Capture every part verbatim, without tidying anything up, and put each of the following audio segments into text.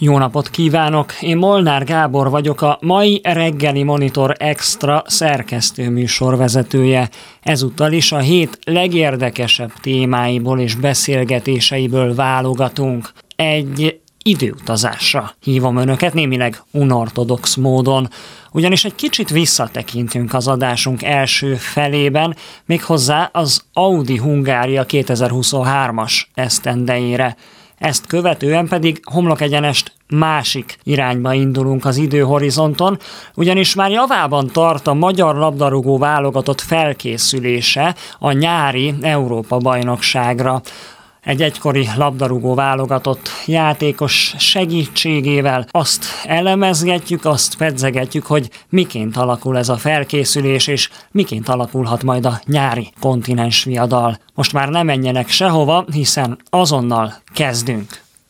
Jó napot kívánok! Én Molnár Gábor vagyok, a mai Reggeli Monitor Extra szerkesztőműsorvezetője. Ezúttal is a hét legérdekesebb témáiból és beszélgetéseiből válogatunk. Egy időutazásra hívom önöket, némileg unortodox módon, ugyanis egy kicsit visszatekintünk az adásunk első felében, méghozzá az Audi Hungária kétezer-huszonhármas esztendejére. Ezt követően pedig homlokegyenest másik irányba indulunk az időhorizonton, ugyanis már javában tart a magyar labdarúgó válogatott felkészülése a nyári Európa-bajnokságra. Egy egykori labdarúgó válogatott játékos segítségével azt elemezgetjük, azt pedzegetjük, hogy miként alakul ez a felkészülés, és miként alakulhat majd a nyári kontinensviadal. Most már ne menjenek sehova, hiszen azonnal kezdünk.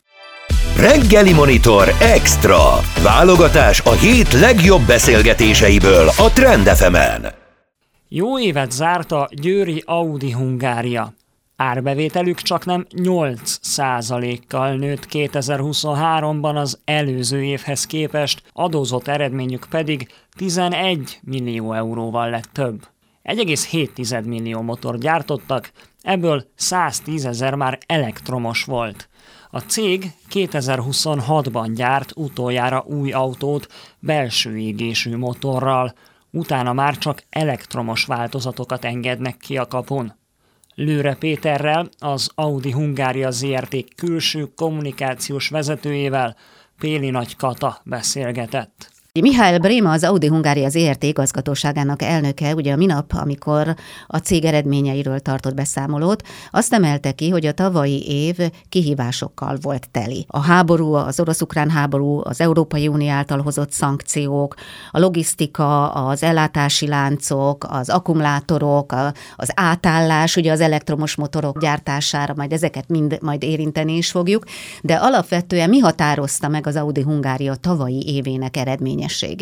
Reggeli Monitor Extra. Válogatás a hét legjobb beszélgetéseiből a Trend ef emen. Jó évet zárt a győri Audi Hungária. Árbevételük csaknem nyolc százalékkal nőtt kétezer-huszonháromban az előző évhez képest, adózott eredményük pedig tizenegy millió euróval lett több. egy egész hét millió motor gyártottak, ebből száztízezer már elektromos volt. A cég kétezer-huszonhatban gyárt utoljára új autót belső égésű motorral, utána már csak elektromos változatokat engednek ki a kapun. Lőre Péterrel, az Audi Hungária zé er té külső kommunikációs vezetőjével Péli Nagy Kata beszélgetett. Mihály Bréma, az Audi Hungária zé er té igazgatóságának elnöke, ugye a minap, amikor a cég eredményeiről tartott beszámolót, azt emelte ki, hogy a tavalyi év kihívásokkal volt teli. A háború, az orosz-ukrán háború, az Európai Unió által hozott szankciók, a logisztika, az ellátási láncok, az akkumulátorok, az átállás, ugye az elektromos motorok gyártására, majd ezeket mind majd érinteni is fogjuk, de alapvetően mi határozta meg az Audi Hungária tavalyi évének eredményességét?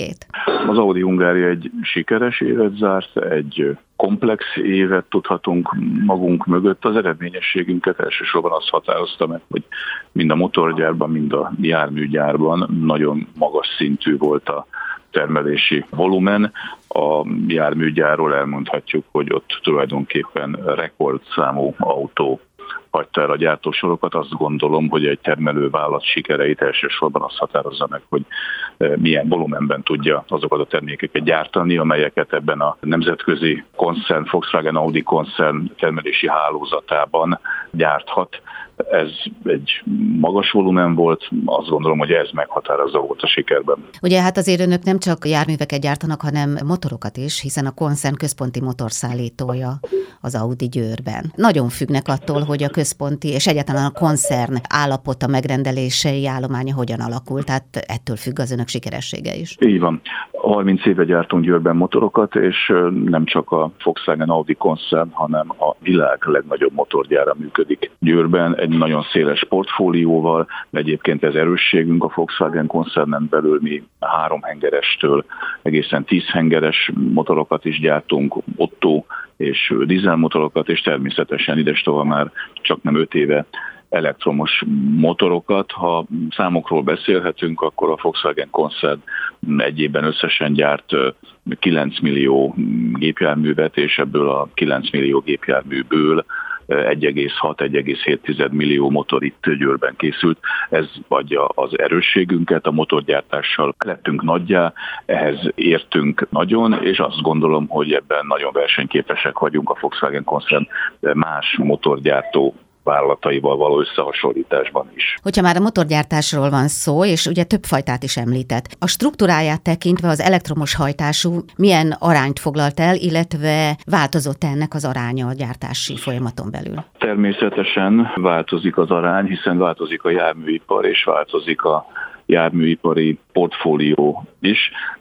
Az Audi Hungária egy sikeres évet zárt, egy komplex évet tudhatunk magunk mögött. Az eredményességünket elsősorban azt határozta meg, hogy mind a motorgyárban, mind a járműgyárban nagyon magas szintű volt a termelési volumen. A járműgyárról elmondhatjuk, hogy ott tulajdonképpen rekordszámú autó hagyta el a gyártósorokat. Azt gondolom, hogy egy termelővállalat sikereit elsősorban azt határozza meg, hogy milyen volumenben tudja azokat a termékeket gyártani, amelyeket ebben a nemzetközi koncern, Volkswagen Audi koncern termelési hálózatában gyárthat. Ez egy magas volumen volt, azt gondolom, hogy ez meghatározó volt a sikerben. Ugye hát azért önök nem csak járműveket gyártanak, hanem motorokat is, hiszen a koncern központi motorszállítója az Audi Győrben. Nagyon függnek attól, hogy a központi és egyáltalán a koncern állapota, megrendelései állománya hogyan alakul, tehát ettől függ az önök sikeressége is. Így van. harminc éve gyártunk Győrben motorokat, és nem csak a Volkswagen Audi koncern, hanem a világ legnagyobb motorgyára működik Győrben, egy nagyon széles portfólióval, egyébként ez erősségünk a Volkswagen koncernen belül, mi három hengerestől egészen tíz hengeres motorokat is gyártunk, Otto és dízelmotorokat, és természetesen idestova már csak nem öt éve elektromos motorokat. Ha számokról beszélhetünk, akkor a Volkswagen koncern egy évben összesen gyárt kilenc millió gépjárművet, és ebből a kilenc millió gépjárműből egy egész hat - egy egész hét millió motor itt Győrben készült. Ez adja az erősségünket, a motorgyártással lettünk nagyjá, ehhez értünk nagyon, és azt gondolom, hogy ebben nagyon versenyképesek vagyunk a Volkswagen koncern más motorgyártó vállalataival való összehasonlításban is. Hogyha már a motorgyártásról van szó, és ugye több fajtát is említett, a struktúráját tekintve az elektromos hajtású milyen arányt foglalt el, illetve változott ennek az aránya a gyártási folyamaton belül? Természetesen változik az arány, hiszen változik a járműipar, és változik a járműipari portfólió is.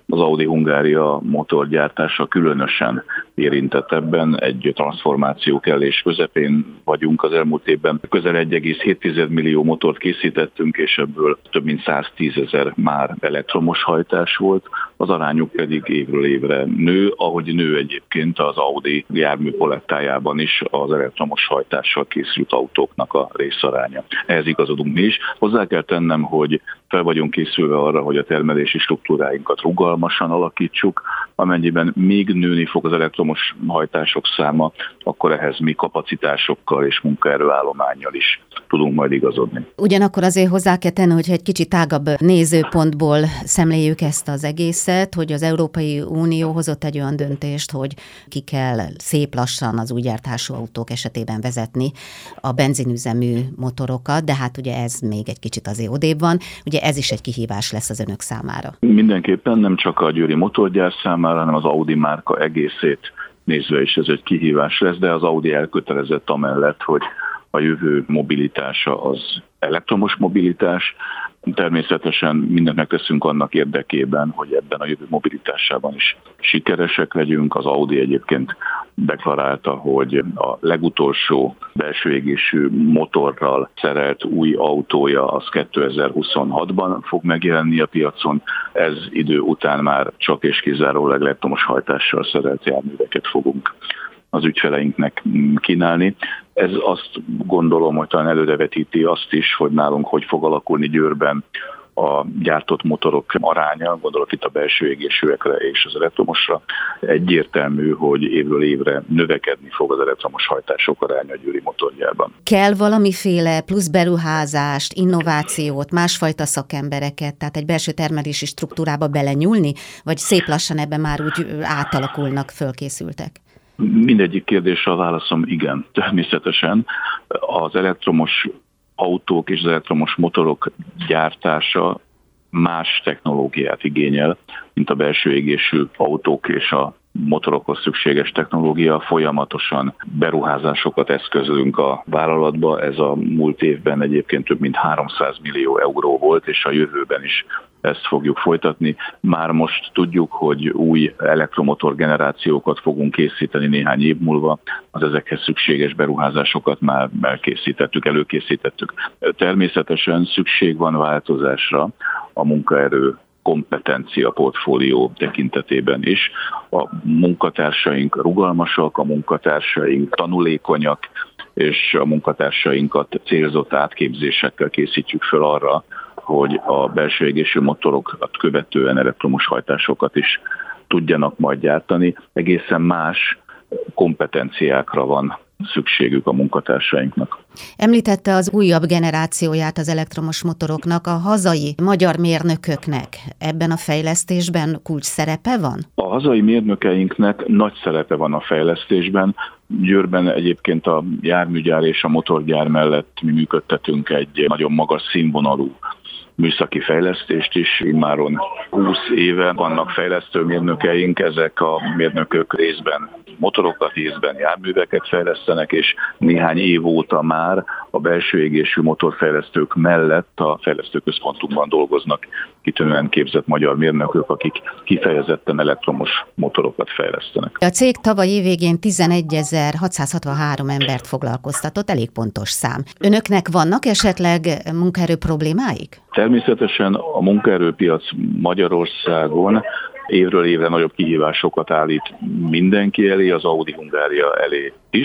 Az Audi Hungária motorgyártása különösen érintett ebben, egy transformáció kellés közepén vagyunk. Az elmúlt évben közel egy egész hét millió motort készítettünk, és ebből több mint száztízezer már elektromos hajtás volt, az arányuk pedig évről évre nő, ahogy nő egyébként az Audi járműpalettájában is az elektromos hajtással készült autóknak a részaránya. Ehhez igazodunk mi is. Hozzá kell tennem, hogy fel vagyunk készülve arra, hogy a termelési struktúráinkat rugalmasan alakítsuk, amennyiben még nőni fog az elektromos hajtások száma, akkor ehhez mi kapacitásokkal és munkaerőállománnyal is tudunk majd igazodni. Ugyanakkor azért hozzá kell tenni, hogyha egy kicsit tágabb nézőpontból szemléljük ezt az egészet, hogy az Európai Unió hozott egy olyan döntést, hogy ki kell szép lassan az új gyártású autók esetében vezetni a benzinüzemű motorokat, de hát ugye ez még egy kicsit azért odébb van. Ugye ez is egy kihívás lesz az önök számára. Mindenképpen nem csak a győri motorgyár számára, hanem az Audi márka egészét nézve is ez egy kihívás lesz, de az Audi elkötelezett amellett, hogy a jövő mobilitása az elektromos mobilitás. Természetesen mindent megteszünk annak érdekében, hogy ebben a jövő mobilitásában is sikeresek legyünk. Az Audi egyébként deklarálta, hogy a legutolsó belső égésű motorral szerelt új autója az kétezer-huszonhatban fog megjelenni a piacon. Ez idő után már csak és kizárólag elektromos hajtással szerelt járműveket fogunk az ügyfeleinknek kínálni. Ez azt gondolom, hogy talán előrevetíti azt is, hogy nálunk hogy fog alakulni Győrben a gyártott motorok aránya, gondolok itt a belső égésűekre és az elektromosra. Egyértelmű, hogy évről évre növekedni fog az elektromos hajtások aránya a győri motorgyárban. Kell valamiféle plusz beruházást, innovációt, másfajta szakembereket, tehát egy belső termelési struktúrába belenyúlni, vagy szép lassan ebben már úgy átalakulnak, fölkészültek? Mindegyik kérdésre a válaszom igen, természetesen. Az elektromos autók és az elektromos motorok gyártása más technológiát igényel, mint a belső égésű autók és a motorokhoz szükséges technológia. Folyamatosan beruházásokat eszközölünk a vállalatba. Ez a múlt évben egyébként több mint háromszáz millió euró volt, és a jövőben is ezt fogjuk folytatni. Már most tudjuk, hogy új elektromotor generációkat fogunk készíteni néhány év múlva. Az ezekhez szükséges beruházásokat már elkészítettük, előkészítettük. Természetesen szükség van változásra a munkaerő kompetencia portfólió tekintetében is. A munkatársaink rugalmasak, a munkatársaink tanulékonyak, és a munkatársainkat célzott átképzésekkel készítjük fel arra, hogy a belső égésű motorokat követően elektromos hajtásokat is tudjanak majd gyártani. Egészen más kompetenciákra van szükségük a munkatársainknak. Említette az újabb generációját az elektromos motoroknak, a hazai magyar mérnököknek ebben a fejlesztésben kulcs szerepe van? A hazai mérnökeinknek nagy szerepe van a fejlesztésben. Győrben egyébként a járműgyár és a motorgyár mellett mi működtetünk egy nagyon magas színvonalú műszaki fejlesztést is. Immáron húsz éve vannak fejlesztőmérnökeink, ezek a mérnökök részben motorokat, részben járműveket fejlesztenek, és néhány év óta már a belső égésű motorfejlesztők mellett a fejlesztőközpontunkban dolgoznak kitűnően képzett magyar mérnökök, akik kifejezetten elektromos motorokat fejlesztenek. A cég tavaly évvégén tizenegyezer-hatszázhatvanhárom embert foglalkoztatott, elég pontos szám. Önöknek vannak esetleg munkaerő problémáik? Természetesen a munkaerőpiac Magyarországon évről évre nagyobb kihívásokat állít mindenki elé, az Audi Hungária elé is,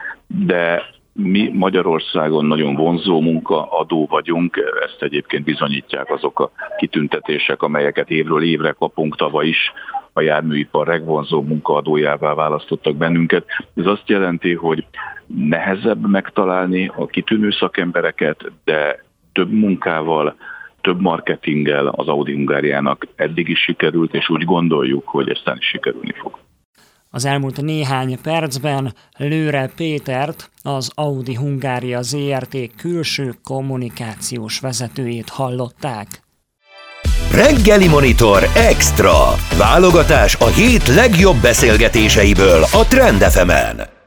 de mi Magyarországon nagyon vonzó munkaadó vagyunk, ezt egyébként bizonyítják azok a kitüntetések, amelyeket évről évre kapunk. Tavaly is a járműipar legvonzóbb munkaadójává választottak bennünket. Ez azt jelenti, hogy nehezebb megtalálni a kitűnő szakembereket, de több munkával, több marketinggel az Audi Hungáriának eddig is sikerült, és úgy gondoljuk, hogy aztán is sikerülni fog. Az elmúlt néhány percben Lőre Pétert, az Audi Hungária zé er té külső kommunikációs vezetőjét hallották. Reggeli Monitor Extra. Válogatás a hét legjobb beszélgetéseiből a Trend ef emen.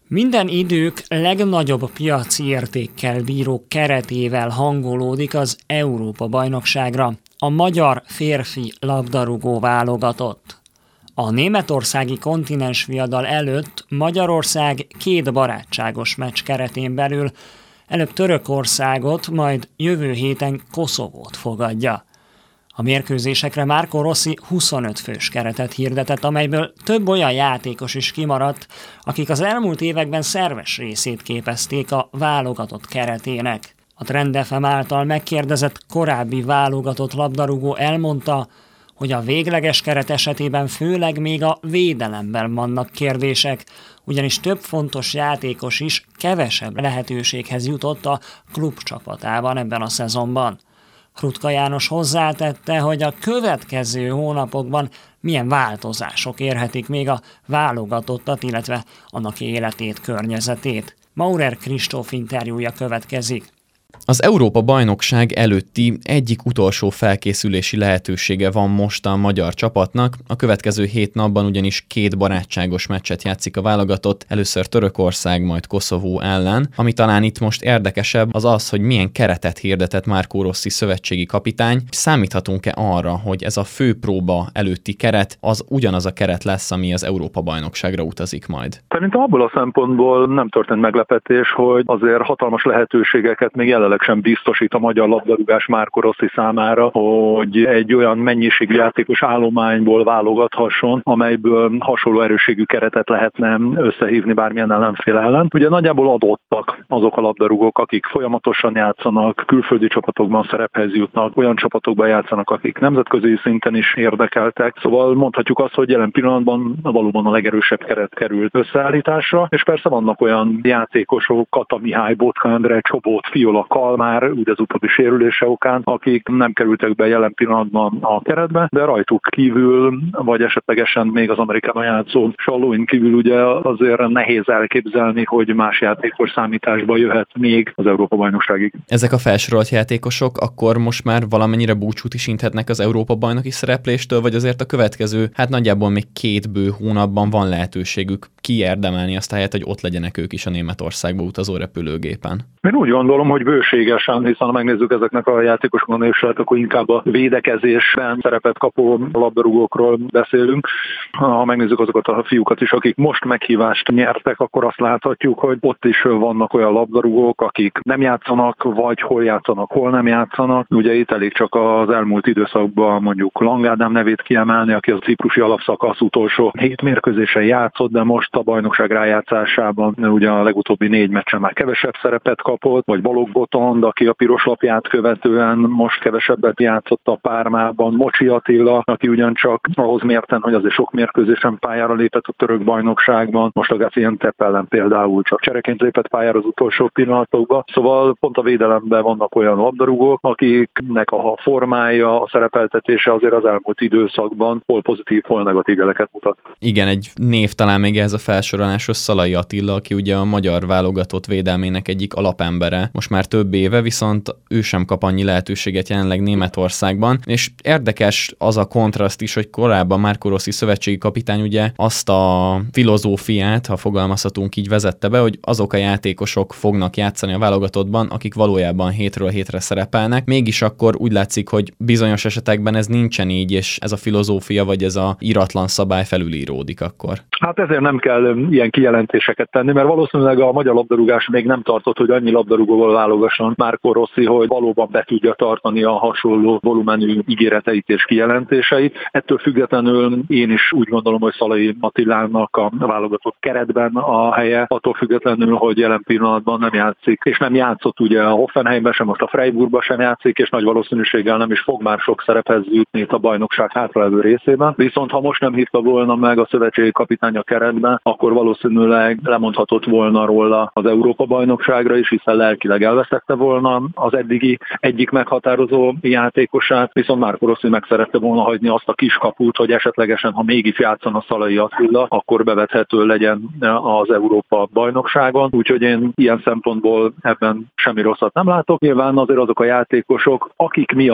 Minden idők legnagyobb piaci értékkel bíró keretével hangolódik az Európa-bajnokságra a magyar férfi labdarúgó válogatott. A németországi kontinensviadal előtt Magyarország két barátságos meccs keretén belül előbb Törökországot, majd jövő héten Koszovót fogadja. A mérkőzésekre Marco Rossi huszonöt fős keretet hirdetett, amelyből több olyan játékos is kimaradt, akik az elmúlt években szerves részét képezték a válogatott keretének. A Trend ef em által megkérdezett korábbi válogatott labdarúgó elmondta, hogy a végleges keret esetében főleg még a védelemben vannak kérdések, ugyanis több fontos játékos is kevesebb lehetőséghez jutott a klub csapatában ebben a szezonban. Krutka János hozzátette, hogy a következő hónapokban milyen változások érhetik még a válogatottat, illetve annak életét, környezetét. Maurer Kristóf interjúja következik. Az Európa-bajnokság előtti egyik utolsó felkészülési lehetősége van most a magyar csapatnak. A következő hét napban ugyanis két barátságos meccset játszik a válogatott, először Törökország, majd Koszovó ellen. Ami talán itt most érdekesebb, az az, hogy milyen keretet hirdetett Marco Rossi szövetségi kapitány. Számíthatunk-e arra, hogy ez a fő próba előtti keret az ugyanaz a keret lesz, ami az Európa-bajnokságra utazik majd? Szerintem abból a szempontból nem történt meglepetés, hogy azért hatalmas lehetőségeket még jelenleg sem biztosít a magyar labdarúgás Marco Rossi számára, hogy egy olyan mennyiségű játékos állományból válogathasson, amelyből hasonló erősségű keretet lehetne összehívni bármilyen ellenfél ellen. Ugye nagyjából adottak azok a labdarúgók, akik folyamatosan játszanak, külföldi csapatokban szerephez jutnak, olyan csapatokban játszanak, akik nemzetközi szinten is érdekeltek. Szóval mondhatjuk azt, hogy jelen pillanatban valóban a legerősebb keret került összeállításra, és persze vannak olyan játékosok, Kata Mihály, Botka Endre, Csobót, Fiola, Kalmár, úgy az utóbbi sérülése okán, akik nem kerültek be jelen pillanatban a keretbe, de rajtuk kívül, vagy esetlegesen még az Amerikában játszó Sallóin kívül ugye azért nehéz elképzelni, hogy más játékos számításba jöhet még az Európa-bajnokságig. Ezek a felsorolt játékosok akkor most már valamennyire búcsút is inthetnek az Európa-bajnoki szerepléstől, vagy azért a következő, hát nagyjából még két bő hónapban van lehetőségük kiérdemelni azt a helyet, hogy ott legyenek ők is a Németországba utazó repülőgépen? Én úgy gondolom, hogy bőségesen, hiszen ha megnézzük ezeknek a játékosokon és akkor inkább a védekezésben szerepet kapó labdarúgókról beszélünk. Ha megnézzük azokat a fiúkat is, akik most meghívást nyertek, akkor azt láthatjuk, hogy ott is vannak olyan labdarúgók, akik nem játszanak, vagy hol játszanak, hol nem játszanak. Ugye itt elég csak az elmúlt időszakban mondjuk Lang Ádám nevét kiemelni, aki a ciprusi alapszakasz utolsó hét mérkőzésen játszott, de most a bajnokság rájátszásában ugye a legutóbbi négy meccsen már kevesebb szerepet kapott, vagy Balogh Botond, aki a piros lapját követően most kevesebbet játszott a Pármában, Mocsi Attila, aki ugyancsak ahhoz mérten, hogy azért sok mérkőzésen pályára lépett a török bajnokságban, most a Gaziantep ellen például csak csereként lépett pályára az utolsó pillanatokban. Szóval pont a védelemben vannak olyan labdarúgók, akiknek a formája, a szerepeltetése azért az elmúlt időszakban hol pozitív, hol negatív jeleket mutat. Igen, egy név talán még ez a felsoroláshoz, Szalai Attila, aki ugye a magyar válogatott védelmének egyik alapembere. Most már több éve, viszont ő sem kap annyi lehetőséget jelenleg Németországban, és érdekes az a kontraszt is, hogy korábban Marco Rossi szövetségi kapitány ugye azt a filozófiát, ha fogalmazhatunk így, vezette be, hogy azok a játékosok fognak játszani a válogatottban, akik valójában hétről hétre szerepelnek. Mégis akkor úgy látszik, hogy bizonyos esetekben ez nincsen így, és ez a filozófia vagy ez a íratlan szabály felülíródik akkor. Hát ezért nem kell ilyen kijelentéseket tenni, mert valószínűleg a magyar labdarúgás még nem tartott, hogy annyi labdarúgóval válogasson Marco Rossi, hogy valóban be tudja tartani a hasonló volumenű ígéreteit és kijelentéseit. Ettől függetlenül én is úgy gondolom, hogy Szalai Attilának a válogatott keretben a helye, attól függetlenül, hogy jelen pillanatban nem játszik, és nem játszott ugye a Hoffenheimben sem, most a Freiburgban sem játszik, és nagy valószínűséggel nem is fog már sok szerephez jutni itt a bajnokság hátralévő részében. Viszont ha most nem hívta volna meg a szövetségi kapitány a keretben, akkor valószínűleg lemondhatott volna róla az Európa-bajnokságra is, hiszen lelkileg elvesztette volna az eddigi egyik meghatározó játékosát, viszont Marco Rossi meg szerette volna hagyni azt a kiskaput, hogy esetlegesen, ha mégis játszana Szalai Attila, akkor bevethető legyen az Európa-bajnokságon. Úgyhogy én ilyen szempontból ebben semmi rosszat nem látok. Nyilván azért azok a játékosok, akik miatt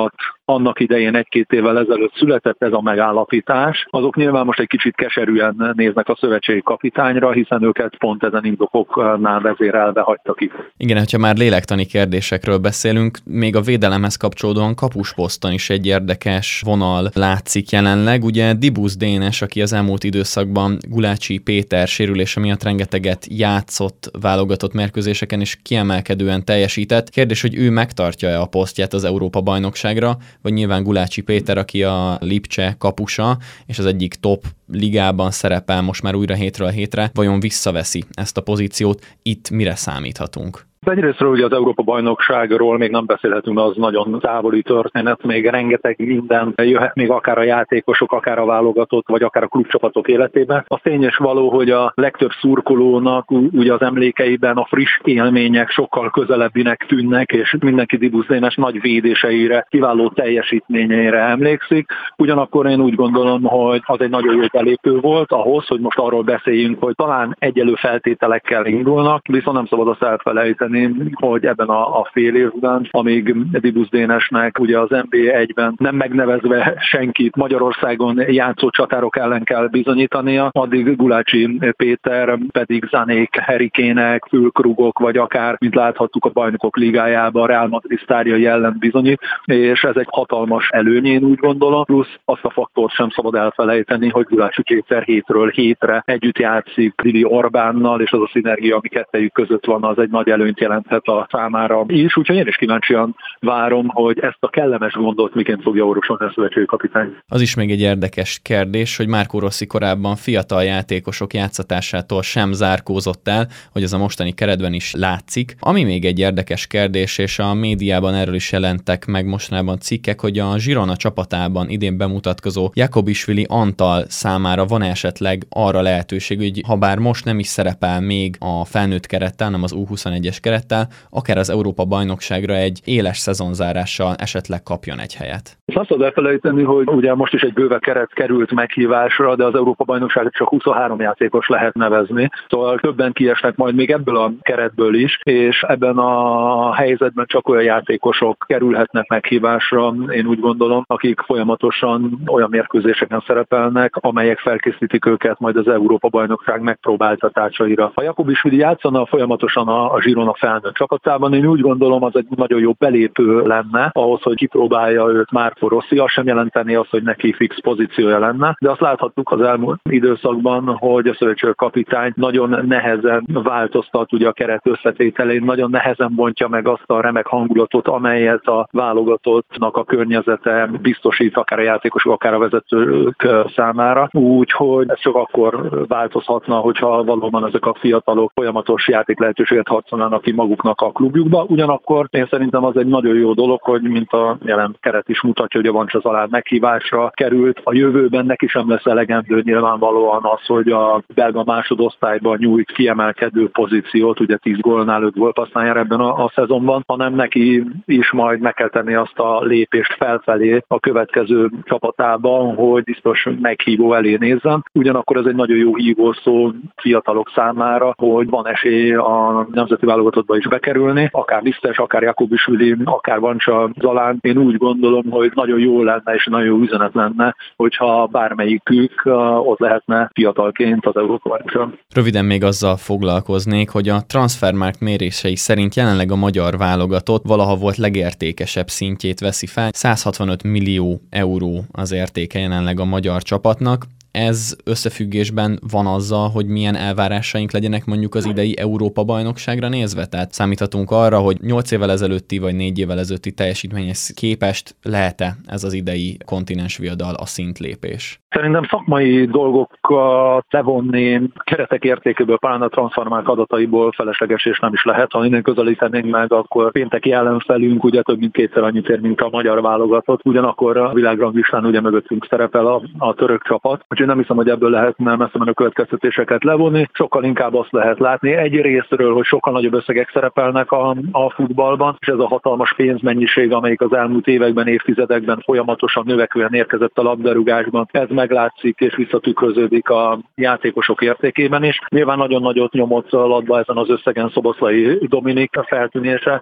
annak idején egy-két évvel ezelőtt született ez a megállapítás, azok nyilván most egy kicsit keserűen néznek a szövetségi kapitányra, hiszen őket pont ezen indokoknál vezérelve hagytak itt. Igen, hogyha már lélektani kérdésekről beszélünk, még a védelemhez kapcsolódóan kapusposzton is egy érdekes vonal látszik jelenleg. Ugye Dibusz Dénes, aki az elmúlt időszakban Gulácsi Péter sérülése miatt rengeteget játszott válogatott mérkőzéseken és kiemelkedően teljesített. Kérdés, hogy ő megtartja-e a posztját az Európa-bajnokságra, vagy nyilván Gulácsi Péter, aki a Lipcse kapusa, és az egyik top ligában szerepel most már újra hétről hétre, vajon visszaveszi ezt a pozíciót, itt mire számíthatunk? Egyrésztről ugye az Európa-bajnokságról még nem beszélhetünk, az nagyon távoli történet, még rengeteg minden jöhet még akár a játékosok, akár a válogatott, vagy akár a klubcsapatok életében. A tény és való, hogy a legtöbb szurkolónak ugye az emlékeiben a friss élmények sokkal közelebbinek tűnnek, és mindenki Dibusz Dénes nagy védéseire, kiváló teljesítményeire emlékszik. Ugyanakkor én úgy gondolom, hogy az egy nagyon jó belépő volt ahhoz, hogy most arról beszéljünk, hogy talán egyelő feltételekkel indulnak, viszont nem szabad azt elfelejteni, hogy ebben a, a fél évben, amíg Dibusz Dénesnek ugye az en bé egyben nem megnevezve senkit Magyarországon játszó csatárok ellen kell bizonyítania, addig Gulácsi Péter pedig Zanék, Herikének, Fülkrugok, vagy akár, mint láthattuk a Bajnokok Ligájában, a Real Madrid sztárjai ellen bizonyít, és ez egy hatalmas előny, én úgy gondolom, plusz azt a faktort sem szabad elfelejteni, hogy Gulácsi Péter hétről hétre együtt játszik Lili Orbánnal, és az a szinergia, ami kettejük között van, az egy nagy előnyt jelenthet a számára is, úgyhogy én is kíváncsian várom, hogy ezt a kellemes gondot miként fogja orvosolni a szövetségi kapitány. Az is még egy érdekes kérdés, hogy Marco Rossi korábban fiatal játékosok játszatásától sem zárkózott el, hogy ez a mostani keretben is látszik. Ami még egy érdekes kérdés, és a médiában erről is jelentek meg mostanában cikkek, hogy a Girona csapatában idén bemutatkozó Jakobisvili Antal számára van esetleg arra lehetőség, hogy ha bár most nem is szerepel még a felnőtt kerettel, hanem az U huszonegyes kerettel, akár az Európa-bajnokságra egy éles szezonzárással esetleg kapjon egy helyet. Azt szabad elfelejteni, hogy ugye most is egy bőve keret került meghívásra, de az Európa-bajnokságot csak huszonhárom játékos lehet nevezni, szóval többen kiesnek majd még ebből a keretből is, és ebben a helyzetben csak olyan játékosok kerülhetnek meghívásra, én úgy gondolom, akik folyamatosan olyan mérkőzéseken szerepelnek, amelyek felkészítik őket majd az Európa-bajnokság megpróbáltatásaira. Ha Jakobisvili játszana folyamatosan a, a Girona felnőtt csapatában, én úgy gondolom, az egy nagyon jó belépő lenne ahhoz, hogy kipróbálja őt Marco Rossi. Az sem jelenteni azt, hogy neki fix pozíciója lenne, de azt láthattuk az elmúlt időszakban, hogy a szövetségi kapitány nagyon nehezen változtat ugye a keret összetételén, nagyon nehezen bontja meg azt a remek hangulatot, amelyet a válogatottnak a környezete biztosít, akár a játékosok, akár a vezetők számára. Úgyhogy ez csak akkor változhatna, hogyha valóban ezek a fiatalok folyamatos játék lehetőséget harcolnának ki maguknak a klubjukba. Ugyanakkor én szerintem az egy nagyon jó dolog, hogy mint a jelen keret is mutatja, hogy a Vancsa Zalán meghívásra került. A jövőben neki sem lesz elegendő nyilvánvalóan az, hogy a belga másodosztályban nyújt kiemelkedő pozíciót, ugye tíz gólnál öt gólpassználjára ebben a, a szezonban, hanem neki is majd meg kell tenni azt a lépést felfelé a következő csapatában, hogy biztos meghívó elé nézzen. Ugyanakkor ez egy nagyon jó hívószó fiatalok számára, hogy van esély a nemzeti válogatottba is bekerülni, akár Lisztes, akár Jakobisvili, akár Vancsa Zalán. Én úgy gondolom, hogy nagyon jó lenne és nagyon jó üzenet lenne, hogyha bármelyikük ott lehetne fiatalként az Európa-bajnokságon. Röviden még azzal foglalkoznék, hogy a Transfermarkt mérései szerint jelenleg a magyar válogatott valaha volt legértékesebb szintjét veszi fel. száz hatvanöt millió euró az értéke jelenleg a magyar csapatnak. Ez összefüggésben van azzal, hogy milyen elvárásaink legyenek mondjuk az idei Európa-bajnokságra nézve? Tehát számíthatunk arra, hogy nyolc évvel ezelőtti vagy négy évvel ezelőtti teljesítményhez képest lehet-e ez az idei kontinens viadal a szintlépés? Szerintem szakmai dolgokat levonni keretek értékéből, pár a Transfermarkt adataiból felesleges és nem is lehet. Ha innen közelítenénk meg, akkor pénteki ellenfelünk ugye több mint kétszer annyit ér, mint a magyar válogatott. Ugyanakkor a világranglistán ugye mögöttünk szerepel a, a török csapat. Úgyhogy nem hiszem, hogy ebből lehetne messze menő következtetéseket levonni. Sokkal inkább azt lehet látni egy részről, hogy sokkal nagyobb összegek szerepelnek a, a futballban, és ez a hatalmas pénzmennyiség, amelyik az elmúlt években, évtizedekben folyamatosan növekvően érkezett a labdarúgásban, ez meglátszik és visszatükröződik a játékosok értékében is. Nyilván nagyon nagyot nyomott latba ezen az összegen Szoboszlai Dominik feltűnése,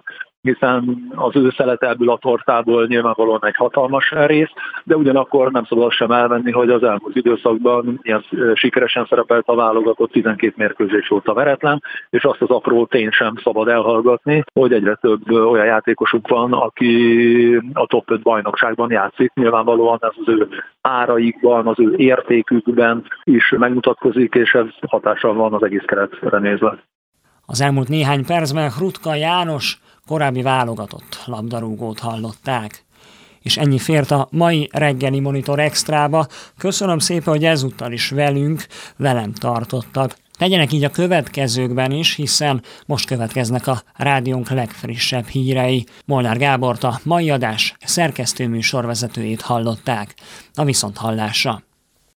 hiszen az ő szelete ebből a tortából nyilvánvalóan egy hatalmas rész, de ugyanakkor nem szabad sem elvenni, hogy az elmúlt időszakban ilyen sikeresen szerepelt a válogatott, tizenkét mérkőzés óta veretlen, és azt az apró tényt sem szabad elhallgatni, hogy egyre több olyan játékosuk van, aki a top öt bajnokságban játszik. Nyilvánvalóan ez az ő áraikban, az ő értékükben is megmutatkozik, és ez hatással van az egész keretre nézve. Az elmúlt néhány percben Hrutka János korábbi válogatott labdarúgót hallották. És ennyi fért a mai reggeli Monitor Extrába. Köszönöm szépen, hogy ezúttal is velünk, velem tartottak. Tegyenek így a következőkben is, hiszen most következnek a rádiónk legfrissebb hírei. Molnár Gábort, a mai adás szerkesztőműsorvezetőjét hallották. A viszonthallásra.